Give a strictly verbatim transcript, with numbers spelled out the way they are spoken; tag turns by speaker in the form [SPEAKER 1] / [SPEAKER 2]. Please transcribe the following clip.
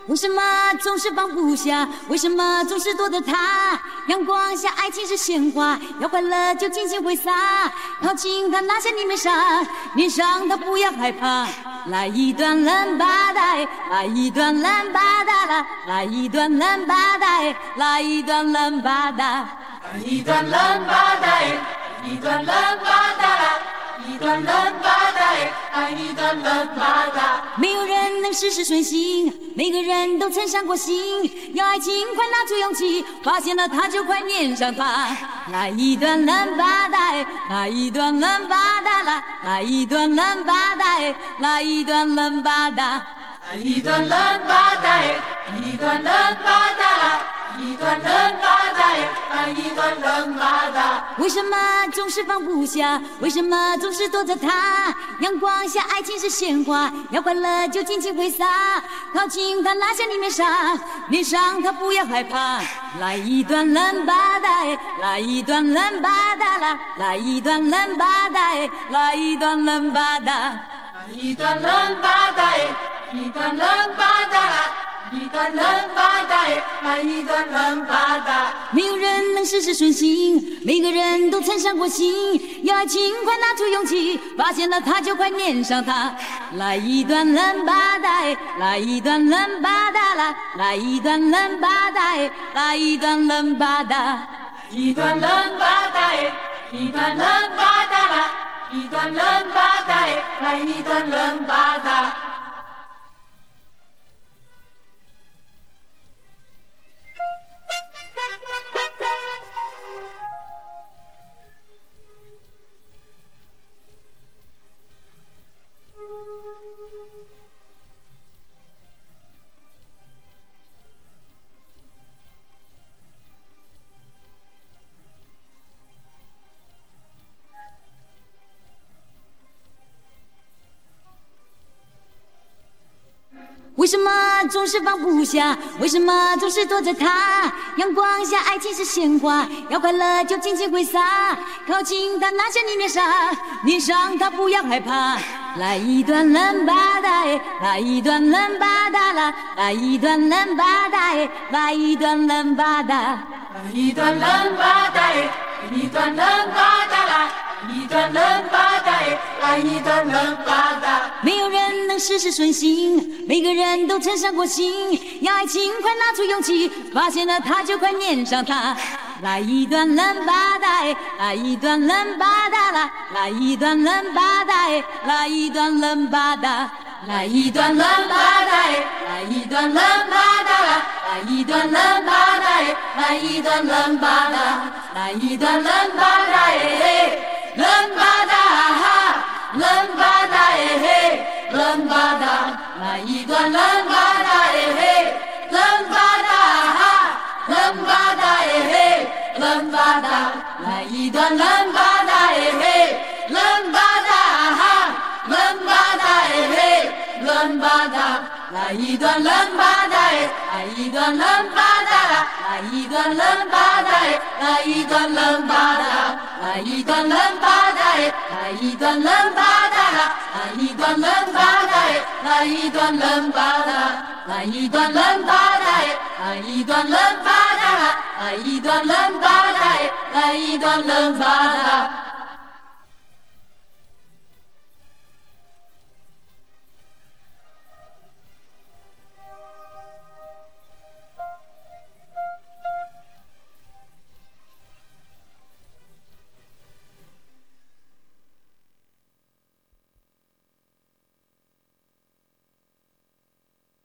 [SPEAKER 1] 为什么总是放不下？为什么总是躲着他？阳光下，爱情是鲜花，要快乐就尽情挥洒。靠近他，拿下你面纱，脸上他不要害怕。来一段冷巴带，来一段冷巴带啦，来一段冷巴带，来一段冷巴带，
[SPEAKER 2] 来一段冷巴带，一段冷巴带啦。一段冷巴带，来一段冷巴带。
[SPEAKER 1] 没有人能事事顺心，每个人都曾伤过心。要爱情，快拿出勇气，发现了他就快粘上他。来一段冷巴带，来一段冷巴带啦，来一段冷巴带，来一段冷巴带，
[SPEAKER 2] 来一段冷巴带，一段冷巴带啦。一段冷巴带，来一段冷巴带。
[SPEAKER 1] 为什么总是放不下？为什么总是躲着他？阳光下，爱情是鲜花，要快乐就尽情挥洒。靠近他，拿下你面纱，脸上他不要害怕。来一段冷巴带，来一段冷巴带啦，来一段冷巴带，来一段冷巴带，
[SPEAKER 2] 来一段冷巴带，一段冷巴带啦。一段冷巴带，来一段冷巴带。
[SPEAKER 1] 没有人能事事顺心，每个人都曾伤过心。要爱情，快拿出勇气，发现了他就快粘上他。来一段冷巴带，来一段冷巴带啦，来一段冷巴带，来一段冷巴带，
[SPEAKER 2] 一段冷巴带，一段冷巴带啦，一段冷巴带，来一段冷巴带。
[SPEAKER 1] 为什么总是放不下？为什么总是躲着他？阳光下，爱情是鲜花，要快乐就尽情挥洒。靠近他，拿下你面纱，脸上他不要害怕。来一段冷巴带，来一段冷巴带啦，来一段冷巴带，来一段冷巴带，
[SPEAKER 2] 来一段冷巴带，一段冷巴带啦。一段冷巴带，来一段冷巴带。
[SPEAKER 1] 没有人能事事顺心，每个人都曾伤过心。要爱情，快拿出勇气，发现了他就快粘上他。来一段冷巴带，来一段冷巴带啦，来一段冷巴带，来一段冷巴带，
[SPEAKER 2] 来一段冷巴带，来一段冷巴带啦，来一段冷巴带，来一段冷巴带，来一段冷巴带。冷巴带，冷巴带，冷巴带，来一段冷巴带，冷巴带，冷巴带，冷巴带，来一段冷巴带，冷巴带，冷巴带，冷巴带，来一段冷巴带，来一段冷巴带，来一段冷巴带，来一段冷巴带。来一段冷巴带，来一段冷巴带啦，来一段冷巴带，来一段冷巴带，来一段冷巴带，来一段冷巴带啦，来一段冷巴带，来一段冷巴带。